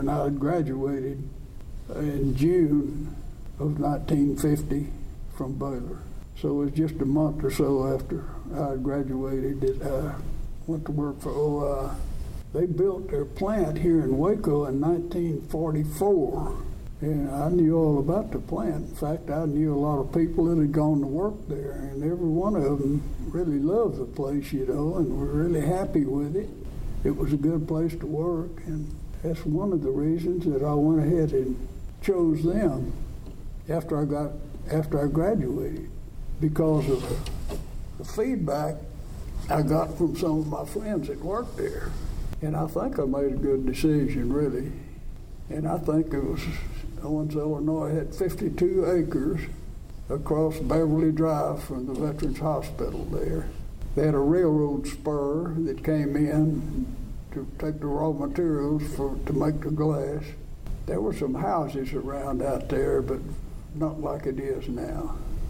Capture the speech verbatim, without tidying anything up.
And I had graduated in June of nineteen fifty from Baylor. So it was just a month or so after I graduated that I went to work for O I. They built their plant here in Waco in nineteen forty-four. And I knew all about the plant. In fact, I knew a lot of people that had gone to work there, and every one of them really loved the place, you know, and were really happy with it. It was a good place to work, and that's one of the reasons that I went ahead and chose them after I got after I graduated, because of the feedback I got from some of my friends that worked there. And I think I made a good decision, really. And I think it was Owens, Illinois had fifty-two acres across Beverly Drive from the Veterans Hospital there. They had a railroad spur that came in to take the raw materials for to make the glass. There were some houses around out there, but not like it is now.